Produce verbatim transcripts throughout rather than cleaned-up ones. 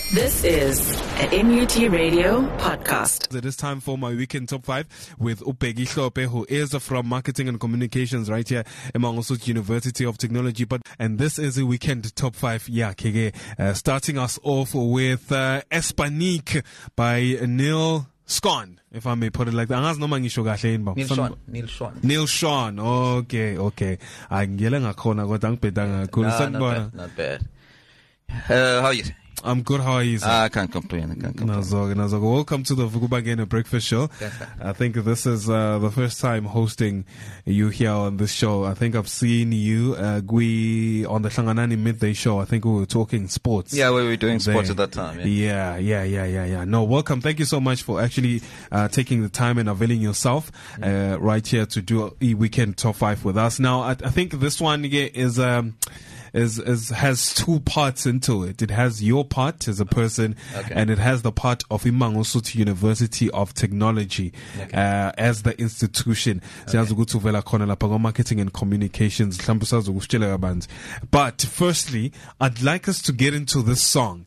This is an N U T Radio podcast. It is time for my weekend top five with Upegi Hlope, who is from Marketing and Communications right here at Mangosuthu University of Technology. But and this is a weekend top five. Yeah, Kege, uh, starting us off with uh, Espanique by Neil Schon, if I may put it like that. Neil Schon. Neil Schon. Neil Schon. Okay, okay. Angela ngakona kodwa ngibhedanga kakhulu. Not bad. Not bad. Uh, how are you? I'm good. How are you, sir? Uh, I can't complain. I can't complain. Nazoga, Nazoga. Welcome to the Vukubagena Breakfast Show. I think this is uh, the first time hosting you here on this show. I think I've seen you, uh, Gui, on the Shanganani Midday Show. I think we were talking sports. Yeah, we were doing sports there. At that time. Yeah. yeah, yeah, yeah, yeah, yeah. No, welcome. Thank you so much for actually uh, taking the time and availing yourself uh, right here to do a weekend top five with us. Now, I, I think this one yeah, is... Um, Is, is has two parts into it. It has your part as a person, okay. and it has the part of Mangosuthu University of Technology okay. uh, as the institution. Okay. Marketing and Communications. But firstly, I'd like us to get into this song.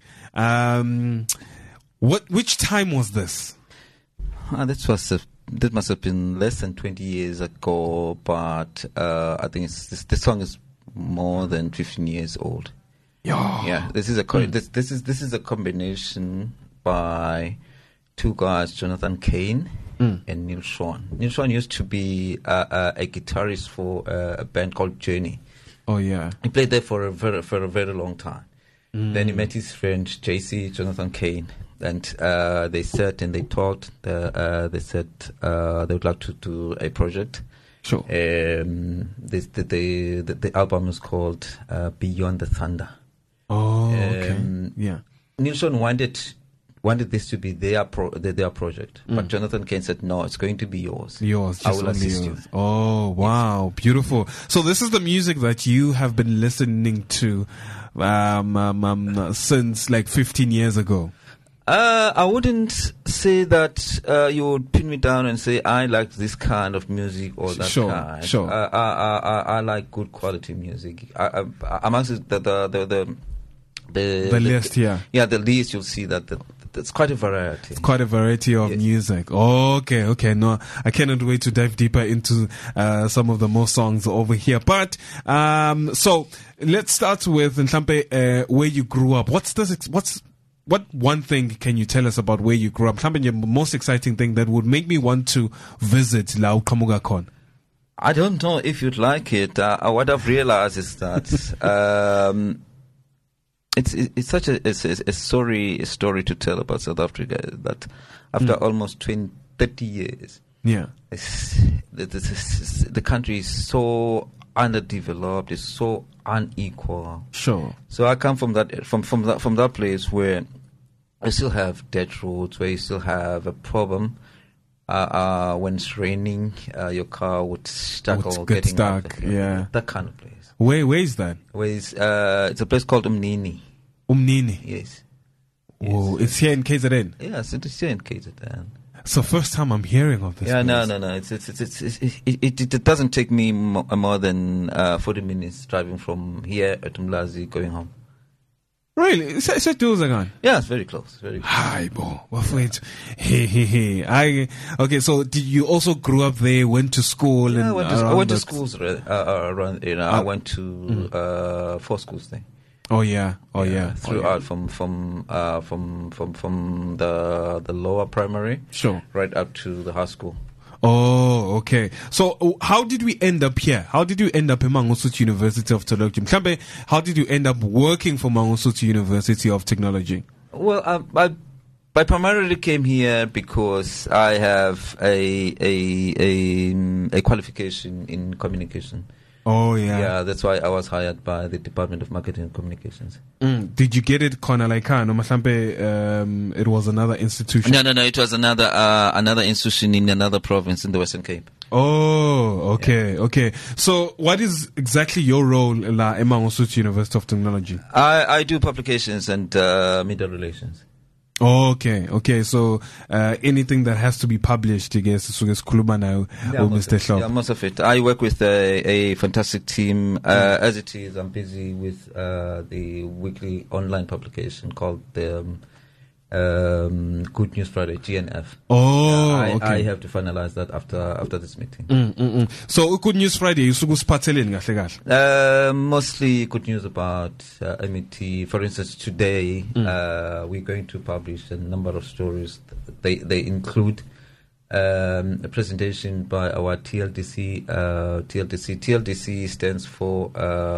Um, what? Which time was this? Uh, this was a, that must have been less than twenty years ago. But uh, I think it's, this, this song is more than fifteen years old. Yeah, yeah. This is a co- mm. this this is this is a combination by two guys, Jonathan Cain mm. and Neil Schon. Neil Schon used to be uh, uh, a guitarist for uh, a band called Journey. Oh yeah, he played there for a very for a very long time. Mm. Then he met his friend J C, Jonathan Cain, and uh, they sat and they talked. Uh, uh, they said uh, they would like to do a project. Sure. Um, this, the, the, the the album is called uh, Beyond the Thunder. Oh, okay. Um, yeah. Neil Schon wanted wanted this to be their pro, the, their project, mm. but Jonathan Cain said, "No, it's going to be yours. Yours. I will assist yours. you." Oh, wow, yes. Beautiful. So this is the music that you have been listening to um, um, um, since like fifteen years ago. Uh, I wouldn't say that uh, you would pin me down and say I like this kind of music or that sure, kind. Sure, uh, I, I, I like good quality music. I, I, amongst the the the the, the, the list, the, yeah, yeah, the list you'll see that the, it's quite a variety. It's quite a variety of yes. music. Okay, okay. No, I cannot wait to dive deeper into uh, some of the more songs over here. But um, so let's start with Nhlampe, uh, where you grew up. What's this? What's What one thing can you tell us about where you grew up? Something the most exciting thing that would make me want to visit Lau Kamugakon? I don't know if you'd like it. Uh, what I've realized is that um, it's it's such a, it's, it's a story a story to tell about South Africa that after mm. almost twenty, thirty years, yeah, it's, it's, it's, the country is so underdeveloped, it's so unequal. Sure. So I come from that from from that from that place where I still have dirt roads, where you still have a problem. Uh, uh, when it's raining, uh, your car would stuck Would or get getting stuck. Out Yeah, that kind of place. Where where is that? Where is uh, it's a place called Umnini. Umnini. Yes. Oh, yes. It's here in K Z N. Yes, it's here in K Z N. So first time I'm hearing of this. Yeah, place. no, no, no. It's it's it's, it's, it's it, it, it doesn't take me mo- more than uh, forty minutes driving from here at Umlazi going home. Really? It's it's doors again. Yeah, it's very close. Very close. Hi, bo. Wait. Hey, hey, hey. I okay. So did you also grew up there? Went to school? Yeah, and I went to, I went to schools uh, uh, around. You know, uh, I went to mm. uh, four schools there. Oh yeah, oh yeah, yeah. Throughout oh, yeah. from from uh, from from from the the lower primary, sure, right up to the high school. Oh, okay. So uh, how did we end up here? How did you end up in Mangosuthu University of Technology? How did you end up working for Mangosuthu University of Technology? Well, I, I, I primarily came here because I have a a a, a qualification in communication. Oh yeah, yeah. That's why I was hired by the Department of Marketing and Communications. Mm. Did you get it Kona Laika? No, Mahlampe, um, it was another institution. No, no, no. It was another uh, another institution in another province in the Western Cape. Oh, okay, yeah. okay. So, what is exactly your role la Mangosuthu University of Technology? I I do publications and uh, media relations. Oh, okay, okay. So uh, anything that has to be published, I guess, so sikhuluma nayo Yeah, most Mister of, Hlophe. yeah, most of it. I work with a, a fantastic team. Uh, as it is, I'm busy with uh, the weekly online publication called the um, um, Good News Friday, G N F. Oh, I, okay. I have to finalize that after after this meeting. Mm, mm, mm. So Good News Friday, usuku siphatheleni kahle kahle. Uh, mostly good news about uh, M E T. For instance, today Mm. uh, we're going to publish a number of stories. They they include um, a presentation by our T L D C. Uh, T L D C. T L D C stands for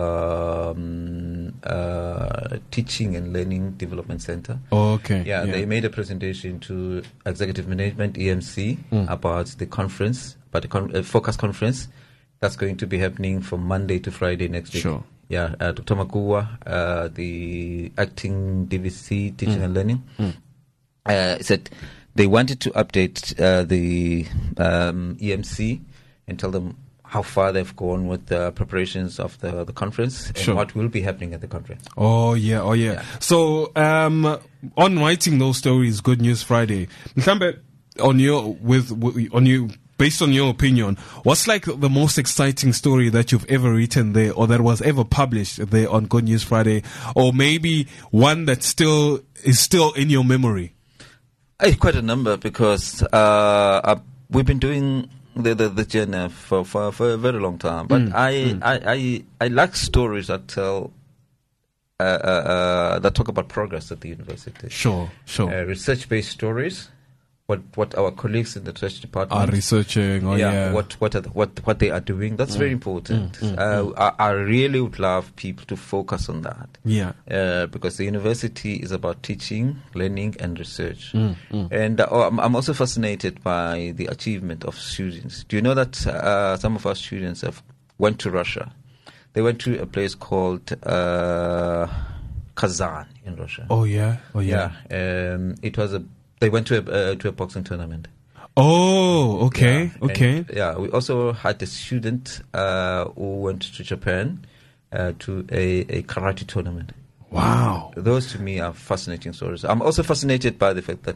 um, uh, Teaching and Learning Development Center. Oh, okay. Yeah, they made a presentation to Executive Management E M C Mm. about the conference, about the con- uh, focus conference that's going to be happening from Monday to Friday next week. Sure. Yeah, uh, Doctor Makuwa, uh, the acting D V C, Teaching Mm. and Learning, Mm. uh, said they wanted to update uh, the um, E M C and tell them how far they've gone with the preparations of the, the conference and Sure. what will be happening at the conference. Oh yeah, oh yeah. Yeah. So um, on writing those stories, Good News Friday, mhlambe on your with, with on you based on your opinion, what's like the most exciting story that you've ever written there, or that was ever published there on Good News Friday, or maybe one that still is still in your memory? Uh, quite a number, because uh, uh, we've been doing the the, the G N F for, for for a very long time. But Mm, I, mm. I I I like stories that tell uh, uh, uh, that talk about progress at the university. Sure, sure. Uh, research-based stories. What what our colleagues in the research department Are researching, oh yeah. yeah, what what are the, what what they are doing. That's very important. mm, uh, I, I really would love people to focus on that. Yeah. Uh, because the university is about teaching, learning, and research. Mm, mm. And uh, oh, I'm, I'm also fascinated by the achievement of students. Do you know that uh, some of our students have went to Russia? They went to a place called uh, Kazan in Russia. Oh yeah, oh yeah. Yeah, um, it was a. They went to a uh, to a boxing tournament. Oh, okay, Yeah, okay. and, yeah, we also had a student uh, who went to Japan uh, to a, a karate tournament. Wow. Those to me are fascinating stories. I'm also fascinated by the fact that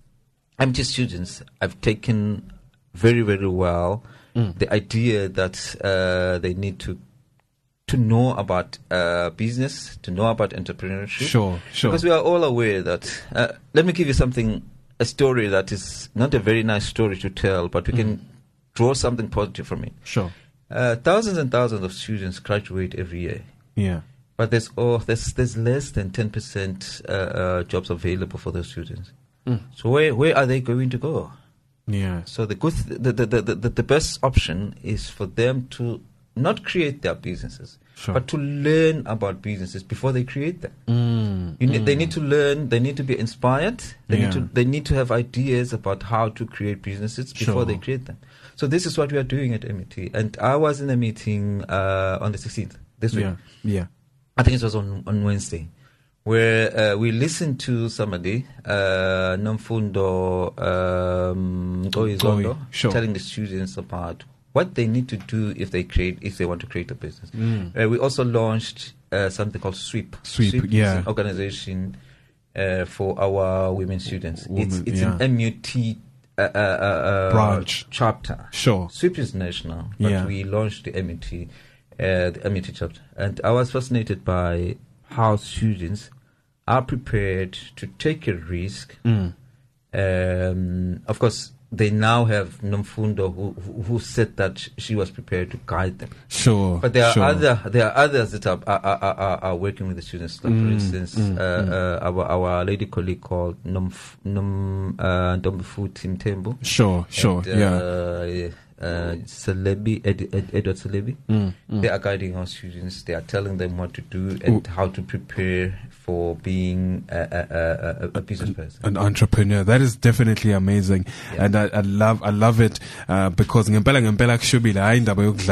M T students have taken very, very well Mm. the idea that uh, they need to to know about uh, business, to know about entrepreneurship. Sure, sure. Because we are all aware that, uh, let me give you something, a story that is not a very nice story to tell, but we can draw something positive from it. Sure. Uh, thousands and thousands of students graduate every year. Yeah. But there's oh, there's there's less than ten percent uh, uh, jobs available for those students. Mm. So where where are they going to go? Yeah. So the good th- the, the, the, the the best option is for them to not create their businesses, Sure. but to learn about businesses before they create them. Mm. You need, mm. They need to learn. They need to be inspired. They Yeah. need to. They need to have ideas about how to create businesses before Sure. they create them. So this is what we are doing at M E T. And I was in a meeting uh, on the sixteenth this week. Yeah. Yeah. I think it was on on Wednesday, where uh, we listened to somebody, uh, Nomfundo um, Ngoyizondo, sure. telling the students about what they need to do if they create if they want to create a business. Mm. Uh, we also launched uh, something called Sweep. Sweep, is yeah. an organization uh, for our women students. Women, it's it's yeah. an M U T uh, uh, uh, Branch. chapter. Sure. Sweep is national, but Yeah. we launched the M U T, uh, the M U T chapter, and I was fascinated by how students are prepared to take a risk. Mm. Um, of course, they now have Nomfundo who, who who said that sh- she was prepared to guide them. Sure. But there are sure. other there are others that are are, are, are, are working with the students. Like for Mm, instance, mm, uh, mm. Uh, our our lady colleague called Nomf Nom uh, Ndombefu Timtembo. Sure. Sure. And, yeah. uh, uh, Celebi, Ed, Ed, Edward Celebi. Mm, mm. They are guiding our students. They are telling them what to do and Ooh. how to prepare for being a, a, a, a business person. An entrepreneur. That is definitely amazing. Yeah. And I, I love, I love it, uh, because ngempela ngempela kushubile hayi indaba yokudlala.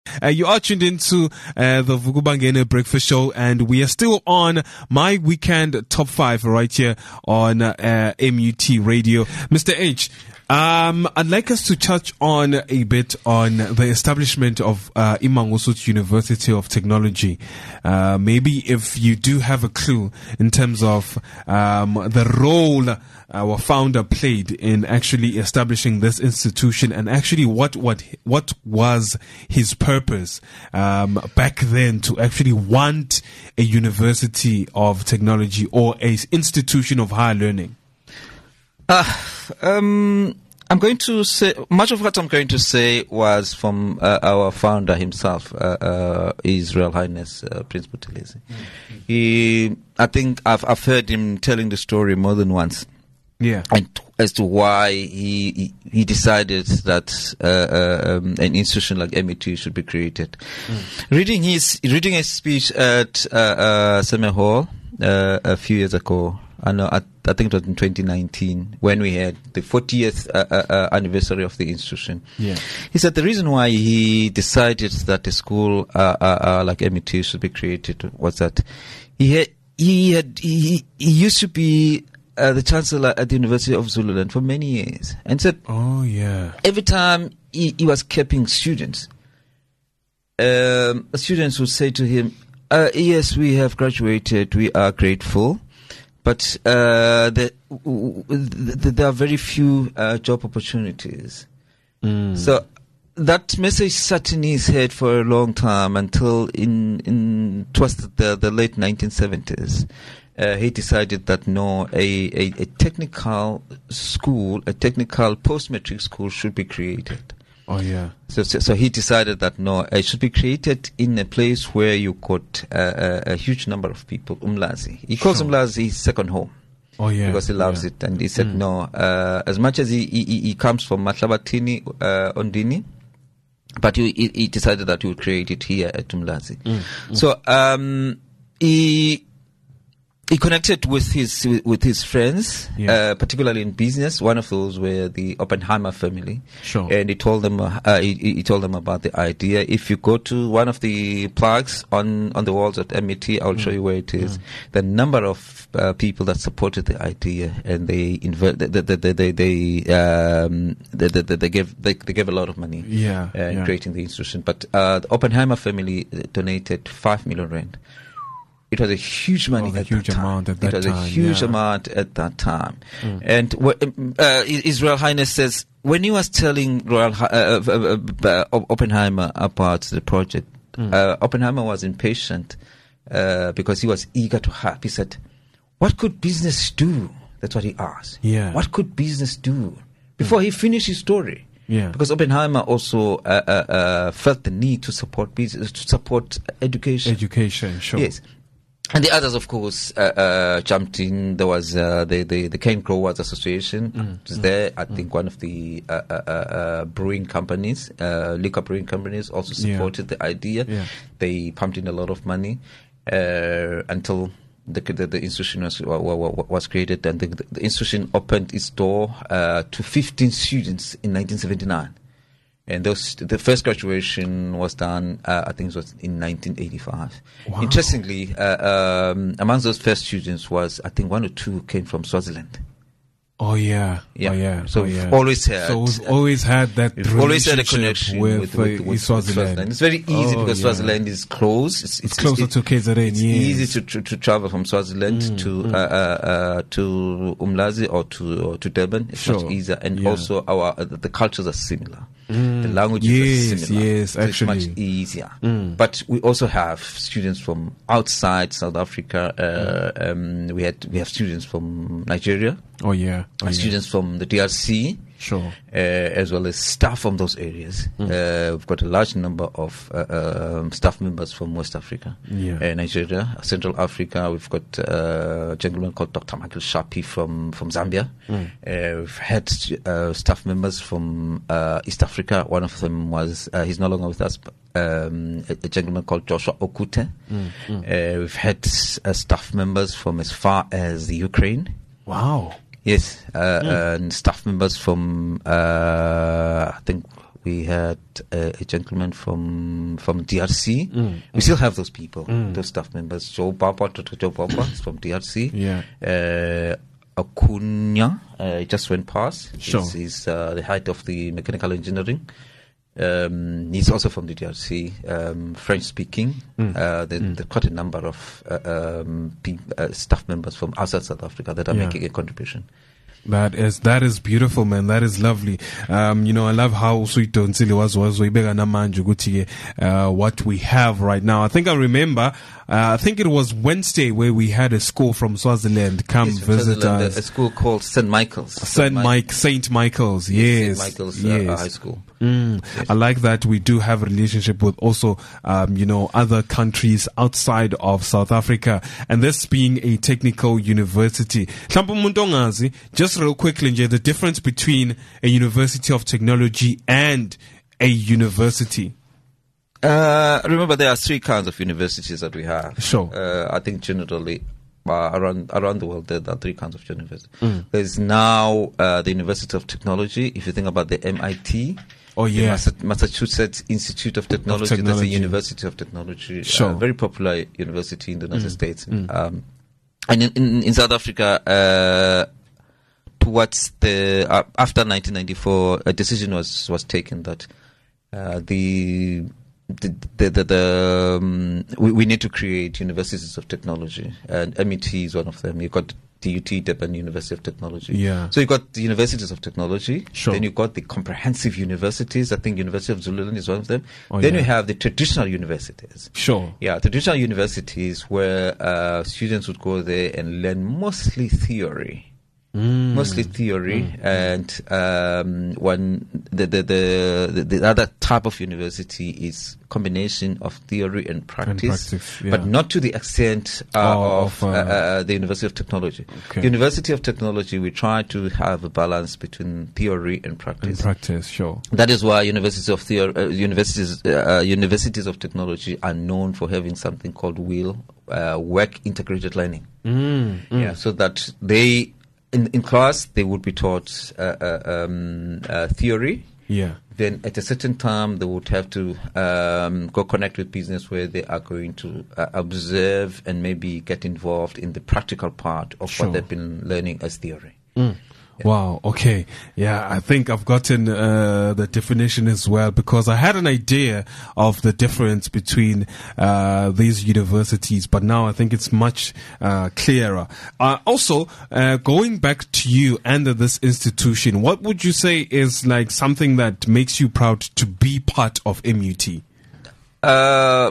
Uh, you are tuned into uh, the Vukubangene Breakfast Show, and we are still on My Weekend Top five right here on uh, M U T Radio. Mister H, um, I'd like us to touch on a bit on the establishment of uh, Imangosuthu University of Technology. Uh, maybe if you do have a clue in terms of um, the role our founder played in actually establishing this institution, and actually what what what was his purpose um, back then to actually want a university of technology or a institution of higher learning. Uh, um, I'm going to say much of what I'm going to say was from uh, our founder himself, uh, uh, His Royal Highness uh, Prince Buthelezi. Mm-hmm. He, I think I've I've heard him telling the story more than once. Yeah, and as to why he he, he decided that uh, uh, um, an institution like M U T should be created. Mm. Reading his reading his speech at uh, uh, Summer Hall uh, a few years ago. I know. I, I think it was in twenty nineteen when we had the fortieth uh, uh, anniversary of the institution. Yeah, he said the reason why he decided that a school uh, uh, uh, like M U T should be created was that he had he had he, he used to be Uh, the chancellor at the University of Zululand for many years, and said, "Oh yeah." Every time he, he was capping students, um, students would say to him, uh, "Yes, we have graduated. We are grateful, but uh, the, the, there are very few uh, job opportunities." Mm. So that message sat in his head for a long time until in in towards the, the late nineteen seventies. Uh, he decided that no, a, a, a technical school, a technical post-matric school should be created. Oh, yeah. So, so, so he decided that no, it should be created in a place where you got uh, a, a huge number of people. Umlazi. He calls Sure. Umlazi his second home. Oh, yeah. Because he loves yeah. it. And he said, Mm. no, uh, as much as he, he, he comes from Matlabatini, uh, Ondini, but he, he, he decided that he would create it here at Umlazi. Mm. Mm. So, um, he, He connected with his with his friends, yeah. uh, particularly in business. One of those were the Oppenheimer family, sure. and he told them uh, he, he told them about the idea. If you go to one of the plaques on, on the walls at M U T, I'll mm. show you where it is. Mm. The number of uh, people that supported the idea, and they inv- they they they, they, they um they, they, they gave they, they gave a lot of money yeah, uh, in yeah. creating the institution. But uh, the Oppenheimer family donated five million rand. It was a huge money oh, at huge that time. Amount at that it was time, a huge yeah. amount at that time. Mm. And wh- uh, His Royal Highness says, when he was telling Royal uh, uh, uh, uh, Oppenheimer about the project, mm. uh, Oppenheimer was impatient uh, because he was eager to help. He said, what could business do? That's what he asked. Yeah. What could business do? Before mm. he finished his story. Yeah. Because Oppenheimer also uh, uh, uh, felt the need to support business, to support education. Education, sure. Yes. And the others, of course, uh, uh, jumped in. There was uh, the, the, the Cane Growers Association. Mm, was mm, there. I mm. think one of the uh, uh, uh, brewing companies, uh, liquor brewing companies, also supported yeah. the idea. Yeah. They pumped in a lot of money uh, until the, the, the institution was, was created. And the, the institution opened its door uh, to fifteen students in nineteen seventy-nine. And those, the first graduation was done, uh, I think it was in nineteen eighty-five. Wow. Interestingly, uh, um, amongst those first students was, I think one or two came from Swaziland. Oh yeah, yeah. Oh, yeah. So oh, we've yeah. always had, so we've always had that. We've always had a connection with, with, with, uh, with Swaziland. Swaziland. It's very easy oh, because yeah. Swaziland is close. It's, it's, it's closer it's, to K Z N. It's yes. easy to, to to travel from Swaziland mm, to mm. Uh, uh, to Umlazi or to or to Durban. It's sure. much easier, and yeah. also our uh, the cultures are similar. Mm. The languages yes, are similar. Yes, so actually, it's much easier. Mm. But we also have students from outside South Africa. Uh, mm. um, we had we have students from Nigeria. Oh yeah, oh, students yeah. from the D R C. Sure. Uh, as well as staff from those areas. Mm. Uh, we've got a large number of uh, um, staff members from West Africa, yeah. uh, Nigeria, Central Africa. We've got uh, a gentleman called Doctor Michael Shapi from, from Zambia. Mm. Uh, we've had uh, staff members from uh, East Africa. One of them was, uh, he's no longer with us, but, um, a, a gentleman called Joshua Okute. Mm. Mm. Uh, we've had uh, staff members from as far as the Ukraine. Wow. Yes, uh, mm. and staff members from, uh, I think, we had uh, a gentleman from from D R C. Mm. We still have those people, Mm. those staff members. Joe Papa, Joe Papa is from D R C. Yeah. Uh, Akunya uh, just went past. Sure. He's, he's uh, the head of the mechanical engineering. Um, he's also from the D R C, um, French speaking. Mm. Uh, there, Mm. there's quite a number of uh, um, pe- uh, staff members from outside South Africa that are Yeah. making a contribution. That is that is beautiful, man. That is lovely. Um, you know, I love how sweet Nsili was was uh what we have right now. I think I remember. Uh, I think it was Wednesday where we had a school from Swaziland come Yes, from visit Swaziland, us. A school called Saint Michael's. Saint Mike, Saint Michael's, yes, Saint Michael's uh, yes. uh, High School. Mm. Yes. I like that we do have a relationship with also, um, you know, other countries outside of South Africa, and this being a technical university. Hlampu umuntu ongazi, just real quickly, nje, the difference between a university of technology and a university. Uh, remember, there are three kinds of universities that we have. Sure. Uh, I think generally uh, around around the world there are three kinds of universities. Mm. There's now uh, the University of Technology. If you think about the M I T. Oh, the yeah. Massa- Massachusetts Institute of Technology. Of Technology. That's a University of Technology. Sure. Uh, very popular university in the United Mm. States. Mm. Um, and in, in, in South Africa, uh, towards the uh, after nineteen ninety-four, a decision was was taken that uh, the the the, the, the um, we, we need to create universities of technology, and M I T is one of them. You got D U T, Durban University of Technology. Yeah. So you got the universities of technology. Sure. Then you got the comprehensive universities. I think University of Zululand is one of them. Oh, then yeah. you have the traditional universities. Sure. Yeah, traditional universities where uh, students would go there and learn mostly theory. Mm. Mostly theory, Mm. and um, one the the, the the the other type of university is combination of theory and practice, practice, yeah. but not to the extent uh, Oh, of, of, uh, uh, uh, the University of Technology. Okay. University of Technology, we try to have a balance between theory and practice. In practice, sure. That is why universities of theory, uh, universities uh, universities of technology are known for having something called WIL, uh, work integrated learning. Mm. Mm. Yeah, so that they in in class they would be taught uh, uh, um, uh, theory. Yeah. Then at a certain time they would have to um, go connect with business where they are going to uh, observe and maybe get involved in the practical part of Sure. what they've been learning as theory. Mm. Wow. Okay. Yeah, I think I've gotten uh, the definition as well, because I had an idea of the difference between uh, these universities, but now I think it's much uh, clearer. Uh, also, uh, going back to you and this institution, what would you say is like something that makes you proud to be part of M U T? Uh,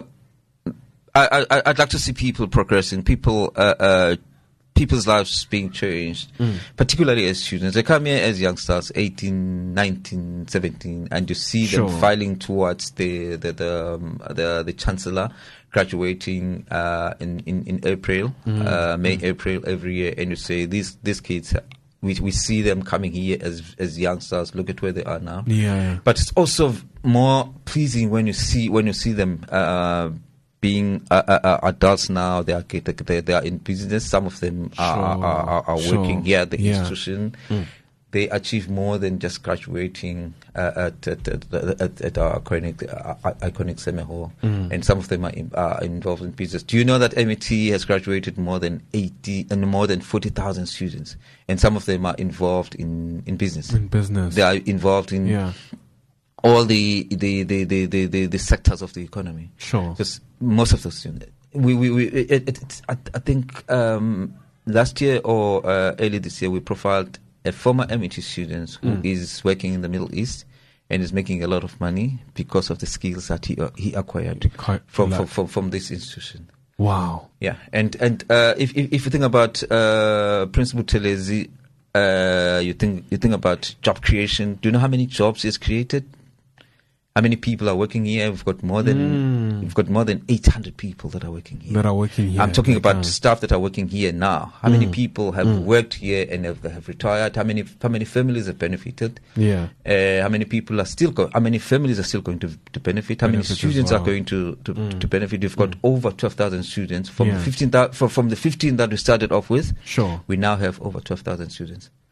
I, I, I'd like to see people progressing, people uh, uh, people's lives being changed, mm. particularly as students. They come here as youngsters, eighteen, nineteen, seventeen, and you see Sure. them filing towards the the the, um, the, the chancellor graduating uh, in, in, in April, mm. uh, May, mm. April every year, and you say, these these kids, we we see them coming here as as youngsters. Look at where they are now. Yeah. But it's also more pleasing when you see when you see them uh, being uh, uh, adults now. They are they, they are in business. Some of them are Sure. are, are, are Sure. working here at the Yeah. institution. Mm. They achieve more than just graduating uh, at, at, at, at, at our iconic, uh, iconic semi hall, Mm. and some of them are, in, are involved in business. Do you know that M I T has graduated more than eighty and more than forty thousand students, and some of them are involved in, in business. In business. They are involved in Yeah. all the the, the, the, the, the the sectors of the economy. Sure. Because most of the students, we we, we it, it, it's, I, I think um, last year or uh, early this year we profiled a former M I T student who Mm. is working in the Middle East and is making a lot of money because of the skills that he uh, he acquired Quite from, like- from from from this institution. Wow. Yeah, and and uh, if, if if you think about uh, Principal Telezi, uh, you think you think about job creation. Do you know how many jobs he's created? How many people are working here? We've got more than Mm. we've got more than eight hundred people that are working here. That are working here. I'm talking Like, about uh, staff that are working here now. How many Mm. people have Mm. worked here and have, have retired? How many how many families have benefited? Yeah. Uh, how many people are still go- how many families are still going to, to benefit? How Benefit many as students well. are going to to, Mm. to benefit? We've got over twelve thousand students from Yeah. fifteen thousand from, from the fifteen that we started off with. Sure. We now have over twelve thousand students.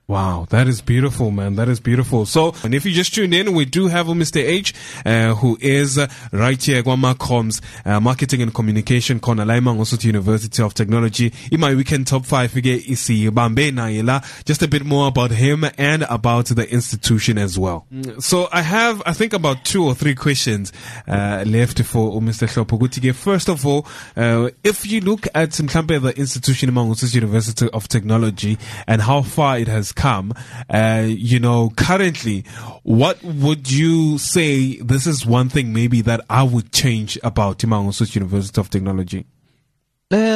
Wow, that is beautiful, man. That is beautiful. So, and if you just tuned in, we do have Mister H, uh, who is uh, right here at Macoms, uh, Marketing and Communication, Kona Laimang, also to University of Technology. In my weekend top five, we get Isi Bambe Naila. Just a bit more about him and about the institution as well. So, I have, I think, about two or three questions uh, left for Mister Hlopho. First of all, uh, if you look at Mkhampe, the institution among University of Technology, and how far it has come, uh, you know, currently, what would you say this is one thing maybe that I would change about Timangosuthu University of Technology? Uh,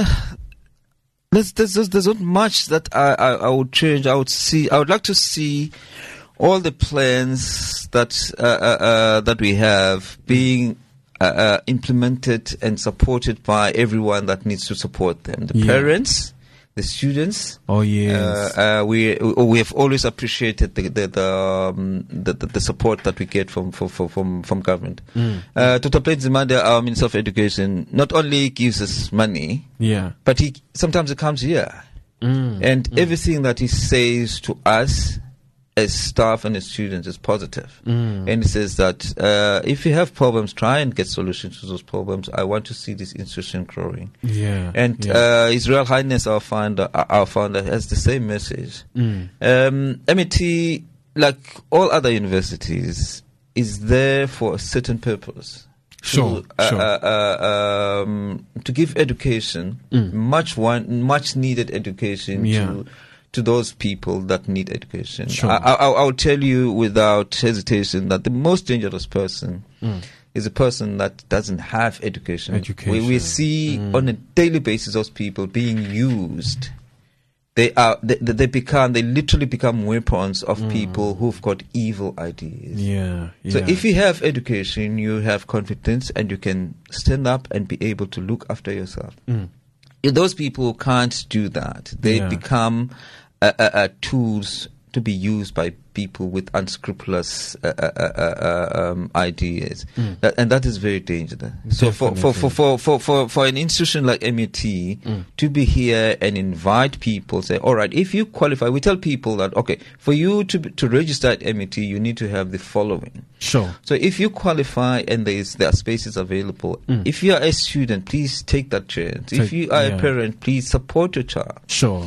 there's, there's, there's not much that I, I, I would change. I would see, I would like to see all the plans that, uh, uh, uh, that we have being uh, uh, implemented and supported by everyone that needs to support them. The yeah. parents, the students. Oh yes. Uh, uh, we we have always appreciated the the the, um, the, the, the support that we get from from from, from government. Mm. Uh, Doctor Plain Nzimande, our Minister of Education, not only gives us money, yeah, but he sometimes he comes here, mm. and mm. everything that he says to us as staff and as students is positive. Mm. And he says that uh, if you have problems, try and get solutions to those problems. I want to see this institution growing. Yeah. And yeah. Uh, His Royal Highness, our founder, our founder, has the same message. Mm. Um, M I T, like all other universities, is there for a certain purpose. Sure, to, uh, sure. Uh, uh, um, to give education, mm. much one, much needed education yeah. to to those people that need education. Sure. I, I, I'll tell you without hesitation that the most dangerous person mm. is a person that doesn't have education. Education. We, we see mm. on a daily basis those people being used. They are they, they become they literally become weapons of mm. people who've got evil ideas. Yeah, yeah. So if you have education, you have confidence, and you can stand up and be able to look after yourself. Mm. If those people can't do that, they yeah. become uh, uh, uh, tools to be used by people with unscrupulous uh, uh, uh, uh, um, ideas, mm. that, and that is very dangerous. So for for, for, for, for, for for an institution like M I T mm. to be here and invite people, say, all right, if you qualify, we tell people that, okay, for you to to register at M I T, you need to have the following. Sure. So if you qualify and there is there are spaces available, mm. if you are a student, please take that chance. Take, if you are yeah. a parent, please support your child. Sure.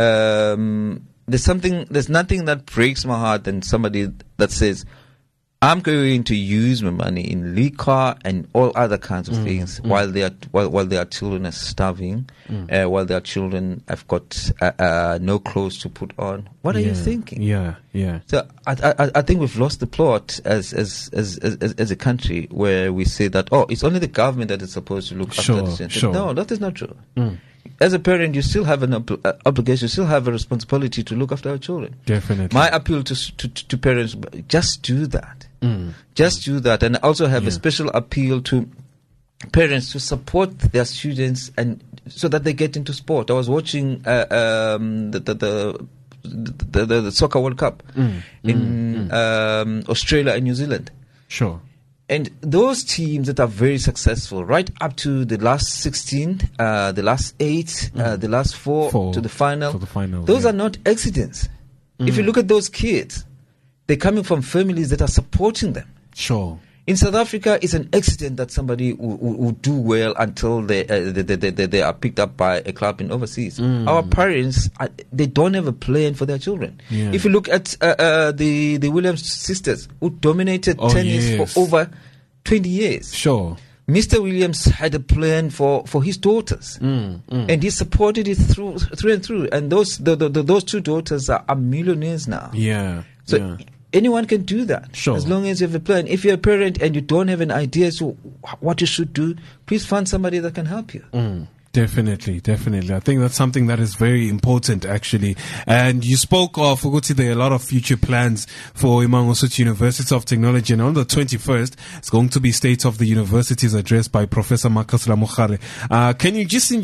Um, There's something, there's nothing that breaks my heart than somebody that says, I'm going to use my money in liquor and all other kinds of mm, things mm. while their while while their children are starving, mm. uh, while their children have got uh, uh, no clothes to put on. What yeah, are you thinking? Yeah, yeah. So I, I I think we've lost the plot as as as as, as a country where we say that, oh, it's only the government that is supposed to look sure, after the students. Sure. No, that is not true. Mm. As a parent, you still have an ob- uh, obligation, you still have a responsibility to look after our children. Definitely. My appeal to to, to parents: just do that. Mm. Just do that, and also have yeah. a special appeal to parents to support their students and so that they get into sport. I was watching uh, um, the, the, the, the, the the Soccer World Cup mm. in mm. Um, Australia and New Zealand. Sure. And those teams that are very successful, right up to the last sixteen, uh, the last eight, mm. uh, the last four, four to the final, the final those yeah. are not accidents. Mm. If you look at those kids, they're coming from families that are supporting them. Sure. In South Africa, it's an accident that somebody will, will, will do well until they, uh, they, they, they, they are picked up by a club in overseas. Mm. Our parents, uh, they don't have a plan for their children. Yeah. If you look at uh, uh, the, the Williams sisters, who dominated oh, tennis yes. for over twenty years. Sure. Mister Williams had a plan for, for his daughters, mm, mm. and he supported it through through and through. And those the, the, the, those two daughters are, are millionaires now. Yeah. So yeah. anyone can do that, sure. as long as you have a plan. If you're a parent and you don't have an idea as to what you should do, please find somebody that can help you. Mm. Definitely, definitely. I think that's something that is very important, actually. And you spoke of, Uguti, there are a lot of future plans for Imangosuthu University of Technology. And on the twenty-first, it's going to be State of the Universities address by Professor Marcus Ramokgare. Uh, can you just,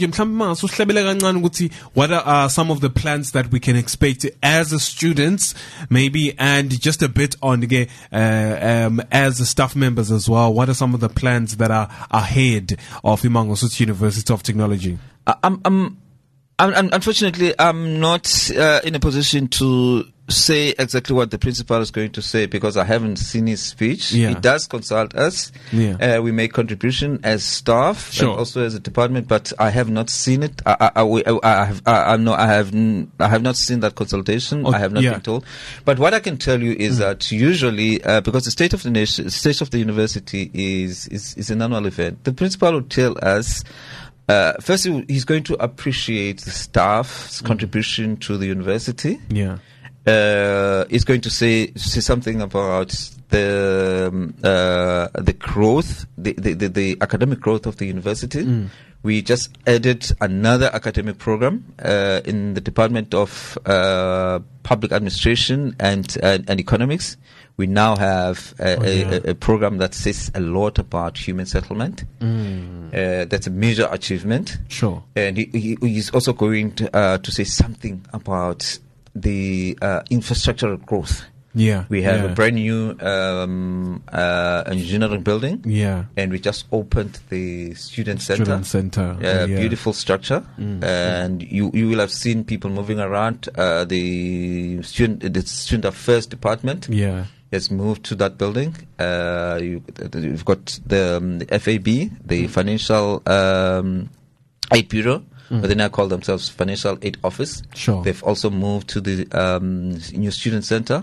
what are some of the plans that we can expect as a students, maybe, and just a bit on, uh, um, as staff members as well? What are some of the plans that are ahead of Imangosuthu University of Technology? I'm, I'm, un- un- unfortunately, I'm not uh, in a position to say exactly what the principal is going to say because I haven't seen his speech. Yeah. He does consult us. Yeah. Uh, we make contribution as staff Sure. and also as a department, but I have not seen it. I, I, I, we- I have, I, I'm not, I have, n- I have not seen that consultation. Oh, I have not yeah. been told. But what I can tell you is that usually, uh, because the state of the nation, state of the university is is, is an annual event, the principal will tell us. Uh, first, he- he's going to appreciate the staff's contribution to the university. Yeah. Uh, he's going to say say something about the um, uh, the growth, the, the, the, the academic growth of the university. Mm. We just added another academic program uh, in the Department of uh, Public Administration and, and and Economics. We now have a, Oh, yeah. a, a program that says a lot about human settlement. Mm. Uh, that's a major achievement. Sure. And he, he, he's also going to, uh, to say something about the uh, infrastructural growth. Yeah. We have yeah. a brand new um, uh, engineering building, Yeah. and we just opened the student center. Student center. Uh, yeah. Beautiful structure, Mm. and you you will have seen people moving around. Uh, the student the student affairs department Yeah. has moved to that building. Uh, you, you've got the, um, the F A B, the Financial um, Aid Bureau, Mm. but they now call themselves Financial Aid Office. Sure. They've also moved to the um, new student center.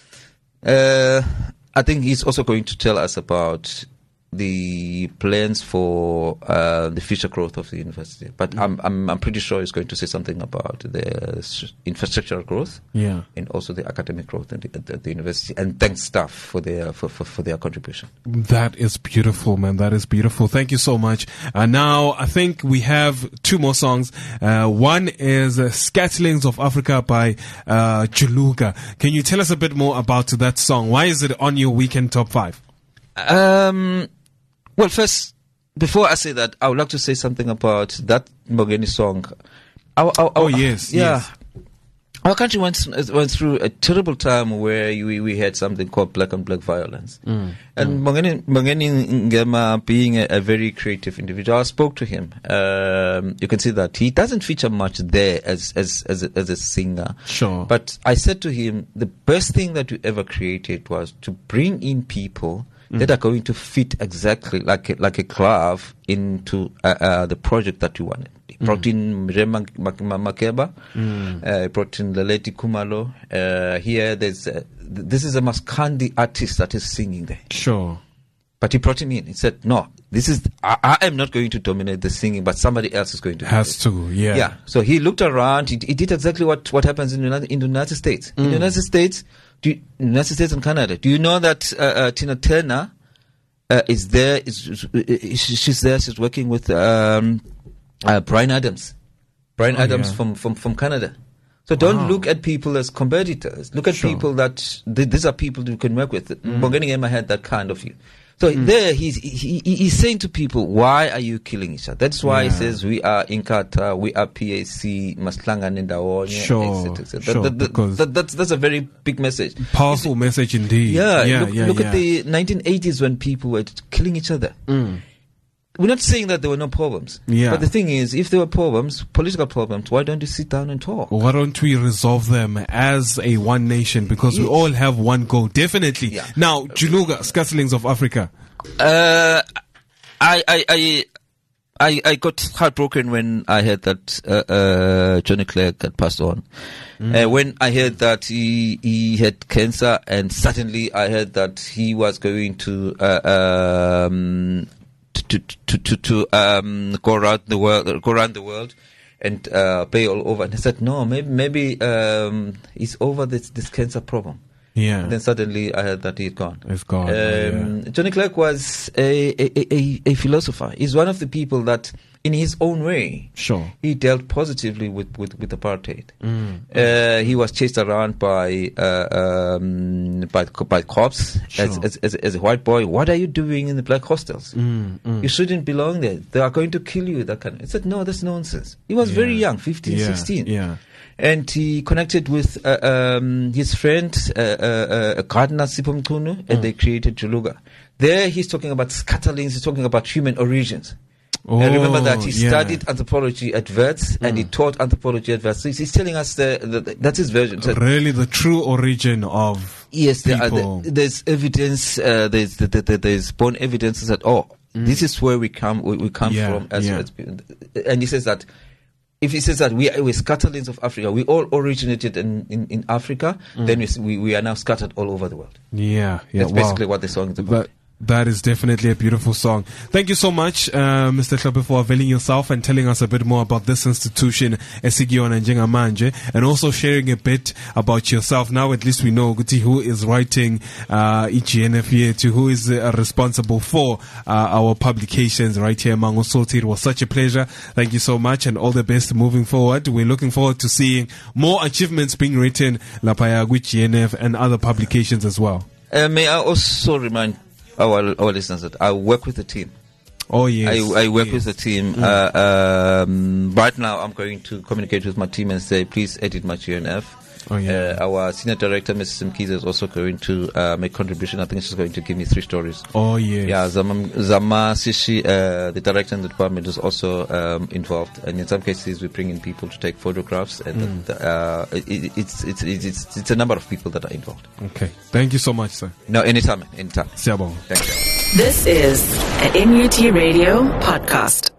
Uh, I think he's also going to tell us about the plans for uh, the future growth of the university. But Mm. I'm, I'm I'm pretty sure he's going to say something about the s- infrastructural growth Yeah. and also the academic growth at the, at the university, and thank staff for their for, for, for their contribution. That is beautiful, man. That is beautiful. Thank you so much. Uh, now, I think we have two more songs. Uh, one is uh, Scatterlings of Africa by uh, Juluka. Can you tell us a bit more about that song? Why is it on your weekend top five? Um, well, first, before I say that, I would like to say something about that Mbongeni song. Our, our, Oh, our- yes, yeah. yes. Our country went went through a terrible time where we, we had something called black on black violence. Mm. And Mbongeni Mbongeni Ngema, being a, a very creative individual, I spoke to him. Um, you can see that he doesn't feature much there as as as a, as a singer. Sure. But I said to him, the best thing that you ever created was to bring in people that are going to fit exactly like a, like a glove into uh, uh, the project that you wanted. He brought in Mirema Makeba, Mm. uh, he brought in Leleti Kumalo. Uh, here, there's uh, th- this is a Maskandi artist that is singing there. Sure. But he brought him in. He said, "No, this is I, I am not going to dominate the singing, but somebody else is going to do Has it." to, yeah. Yeah. So he looked around. He, he did exactly what, what happens in the United, in the United States. In the United States, do you, United States and Canada. Do you know that uh, uh, Tina Turner uh, is there? Is, is she's there? She's working with um, uh, Bryan Adams. Bryan Oh, Adams yeah. from, from, from Canada. So don't Wow. look at people as competitors. Look at Sure. people that th- these are people you can work with. Mm. Mbongeni Ngema had that kind of view. So Mm. there, he's he, he- he's saying to people, "Why are you killing each other?" That's why Yeah. he says, "We are Inkatha, we are P A C, Maslanga Ndawonye." Sure, et cetera, et cetera. sure, That- that- because- that- that's that's a very big message. Powerful message indeed. Yeah, yeah, look, yeah, look yeah. at the nineteen eighties when people were killing each other. Mm. We're not saying that there were no problems. Yeah. But the thing is, if there were problems, political problems, why don't you sit down and talk? Why don't we resolve them as a one nation? Because we Yes. all have one goal. Definitely. Yeah. Now, Juluka, Scatterlings of Africa. Uh, I, I, I, I, I got heartbroken when I heard that uh, uh, Johnny Clegg had passed on. Uh, when I heard that he he had cancer, and suddenly I heard that he was going to uh, um, to to to to um, go around the world, go around the world, and uh, play all over. And I said, no, maybe maybe um, he's over this this cancer problem. Yeah. And then suddenly I heard that he'd gone. It's gone. Um, yeah. Johnny Clegg was a, a, a, a philosopher. He's one of the people that, in his own way, Sure. he dealt positively with, with, with apartheid. Mm. Uh, he was chased around by uh, um, by by cops Sure. as, as, as as a white boy. What are you doing in the black hostels? Mm, mm. You shouldn't belong there. They are going to kill you. That kind of. He said, no, that's nonsense. He was Yeah. very young, fifteen, Yeah, sixteen. Yeah. And he connected with uh, um, his friend, uh, uh, uh, Gardner Sipho Mchunu, and Mm. they created Juluka. There he's talking about scatterlings, he's talking about human origins. Oh, and remember that he yeah. studied anthropology at Wits and he taught anthropology at Wits. So he's, he's telling us the, the, the that's his version. So Really, the true origin of yes, there are, people. the, there's evidence. Uh, there's the, the, the, there's born evidences that oh, this is where we come we, we come Yeah, from. As, yeah. as, and he says that if he says that we are, we're scatterlings of Africa, we all originated in, in, in Africa, then we, we we are now scattered all over the world. Yeah, yeah. That's wow. basically what the song is about. But that is definitely a beautiful song. Thank you so much, uh, Mister Hlophe, for availing yourself and telling us a bit more about this institution, Esigiona Njengamanje, and also sharing a bit about yourself. Now at least we know Guti, who is writing uh, E G N F here, to who is uh, responsible for uh, our publications right here among Usulti. It was such a pleasure. Thank you so much and all the best moving forward. We're looking forward to seeing more achievements being written Lapaya with G N F and other publications as well. Uh, may I also remind our our listeners that I work with the team. Oh yes, I, I work yes. with the team. Mm. Uh, um, right now, I'm going to communicate with my team and say, please edit my G N F. Oh, yeah. Uh, our senior director, Missus Mkiza, is also going to uh, make contribution. I think she's going to give me three stories. Oh yes. Yeah, Zama, Zama Sishi, uh, the director in the department, is also um, involved. And in some cases, we bring in people to take photographs. And Mm. the, uh, it, it's, it's it's it's it's a number of people that are involved. Okay. Thank you so much, sir. No, anytime, anytime. Siyabonga. Thank you. This is an N U T Radio podcast.